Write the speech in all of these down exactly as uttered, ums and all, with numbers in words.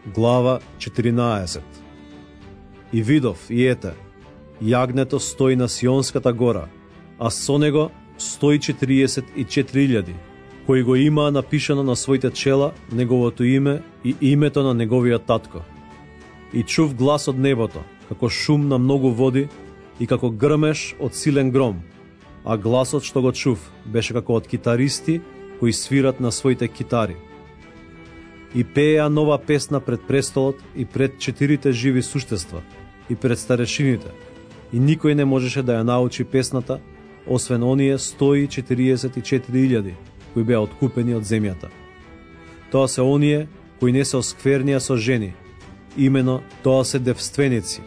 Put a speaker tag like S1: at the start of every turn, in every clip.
S1: Глава четиринаесет. И видов, и ете, јагнето стои на Сионската гора, а со него сто и четириесет и четири илјади, кои го имаа напишано на своите чела неговото име и името на неговиот татко. И чув глас од небото, како шум на многу води и како грмеш од силен гром, а гласот што го чув беше како од китаристи кои свират на своите китари. И пееа нова песна пред престолот и пред четирите живи суштества и пред старешините, и никој не можеше да ја научи песната, освен оние сто и четириесет и четири илјади кои беа откупени од земјата. Тоа се оние кои не се осквернија со жени, имено тоа се девственици.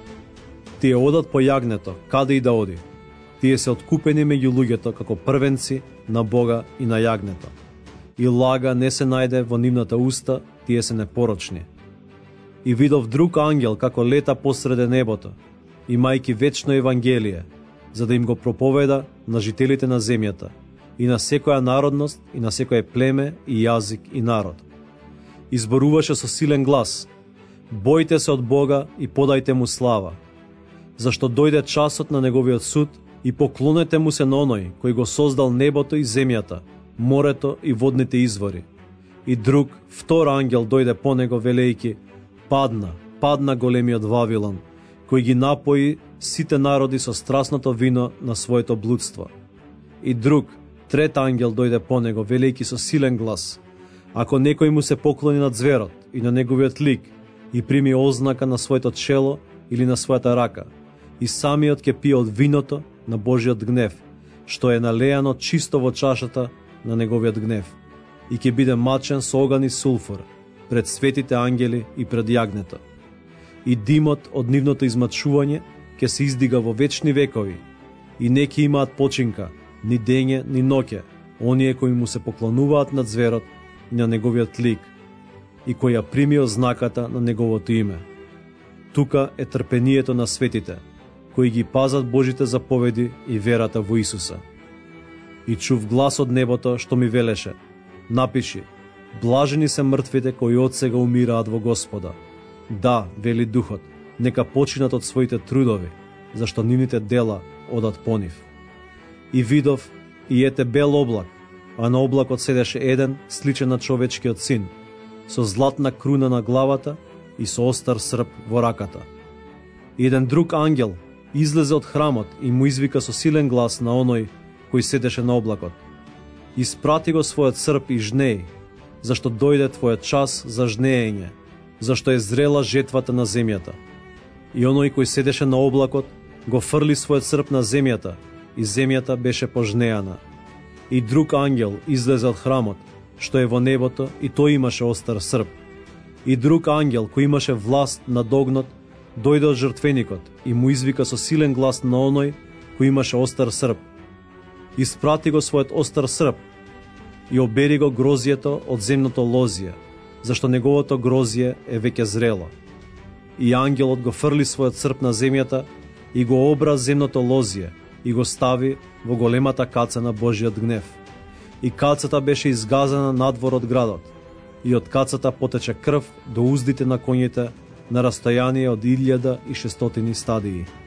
S1: Тие одат по јагнето, каде и да оди. Тие се откупени меѓу луѓето како првенци на Бога и на јагнето. И лага не се најде во нивната уста, тие се непорочни. И видов друг ангел како лета посреде небото, имајќи вечно евангелие, за да им го проповеда на жителите на земјата, и на секоја народност, и на секое племе, и јазик, и народ. Изборуваше со силен глас: бојте се од Бога и подајте му слава, зашто дојде часот на неговиот суд, и поклонете му се на оној кој го создал небото и земјата, морето и водните извори. И друг, втор ангел дојде по него велејки: падна, падна големиот Вавилон, кој ги напои сите народи со страсното вино на своето блудство. И друг, трет ангел дојде по него велејки со силен глас: ако некој му се поклони на зверот и на неговиот лик и прими ознака на своето чело или на својата рака, и самиот ќе пие од виното на Божиот гнев, што е налеано чисто во чашата на неговиот гнев, и ќе биде мачен со оган и сулфур пред светите ангели и пред јагнето. И димот од нивното измачување ќе се издига во вечни векови, и не ќе имаат починка ни дење ни ноќе оние кои му се поклонуваат на зверот и на неговиот лик, и кои ја примио знаката на неговото име. Тука е трпението на светите, кои ги пазат Божите заповеди и верата во Исуса. И чув глас од небото што ми велеше: напиши, блажени се мртвите кои од сега умираат во Господа. Да, вели Духот, нека починат од своите трудови, зашто нивните дела одат по нив. И видов, и ете бел облак, а на облакот седеше еден сличен на човечкиот син, со златна круна на главата и со остар срп во раката. И еден друг ангел излезе од храмот и му извика со силен глас на оној кој седеше на облакот: испрати го својот срп и жнеј, зашто дојде твојот час за жнеење, зашто е зрела жетвата на земјата. И оној кој седеше на облакот го фрли својот срп на земјата, и земјата беше пожнеана. И друг ангел излезе од храмот, што е во небото, и тој имаше остар срп. И друг ангел кој имаше власт над огнот дојде од жртвеникот и му извика со силен глас на оној кој имаше остар срп: испрати го својот остар срп и обери го грозието од земното лозие, зашто неговото грозие е веќе зрело. И ангелот го фрли својот срп на земјата и го обра земното лозие и го стави во големата каца на Божиот гнев. И кацата беше изгазена надвор од градот, и од кацата потече крв до уздите на коњите на растојание од илјада и шестстотини стадии.